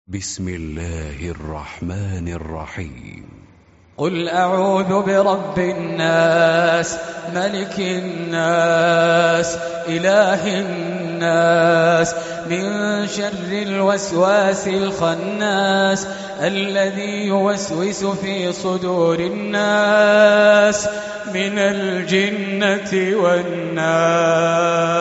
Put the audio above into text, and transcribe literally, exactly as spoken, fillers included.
بسم الله الرحمن الرحيم. قل أعوذ برب الناس، ملك الناس، إله الناس، من شر الوسواس الخناس الذي يوسوس في صدور الناس من الجنة والناس.